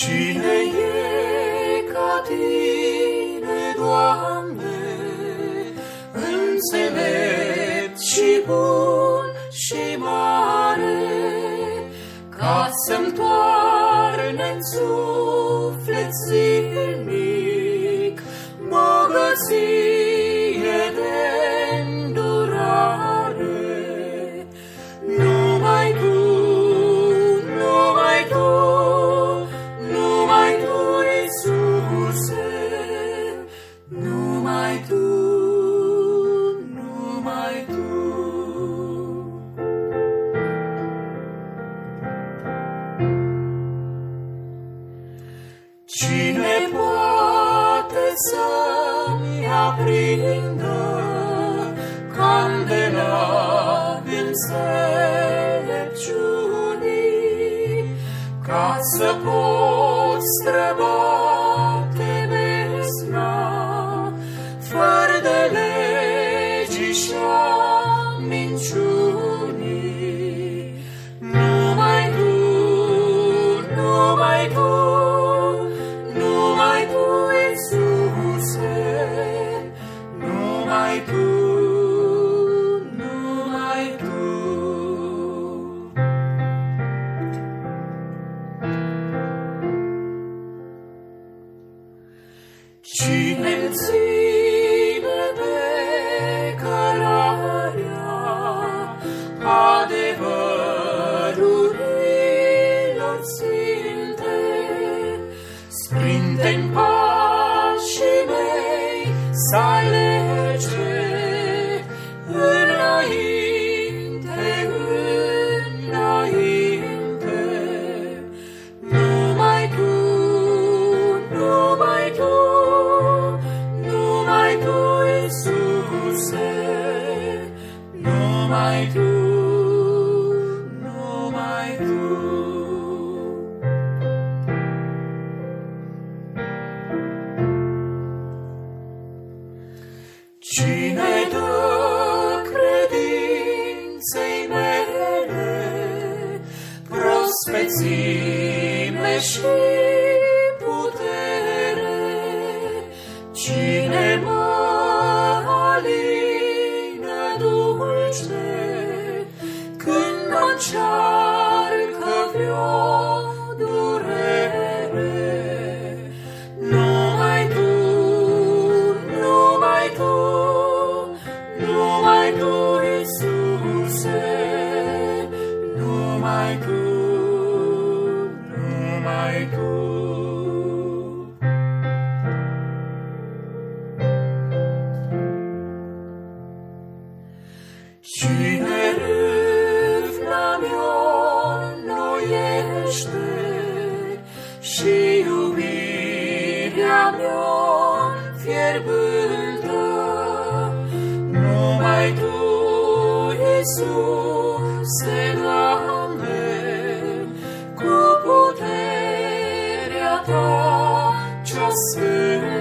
Cine e ca Tine, Doamne, înțelept și bun și mare, ca să-mi toarne-n suflet zilnic bogăție de îndurare. Numai Tu, numai Tu, numai Tu, Iisuse, numai Tu, numai Tu. Cine poate să-mi aprindă candela înțelepciunii, ca să pot străbate besna fără de legii și-a minciunii? Numai Tu, numai Tu, numai Tu, Iisuse, numai Tu, numai Tu. Cine-mi ține pe cărarea adevărurilor sfinte, sprinte-n pașii mei să-i lege înainte, înainte. Numai Tu, numai Tu, numai Tu, Iisuse, numai Tu, numai Tu. Cine dă credinței mele prospețime și putere? Cine mă alină dulce când mă-ncearcă vreo durere? Numai Tu, numai Tu, numai Tu, Iisuse, numai Tu, numai Tu. Cine râvna mi-o înnoiește și iubirea mi-o fierbântă, numai Tu, Iisuse, Doamne, cu puterea Ta cea sfântă.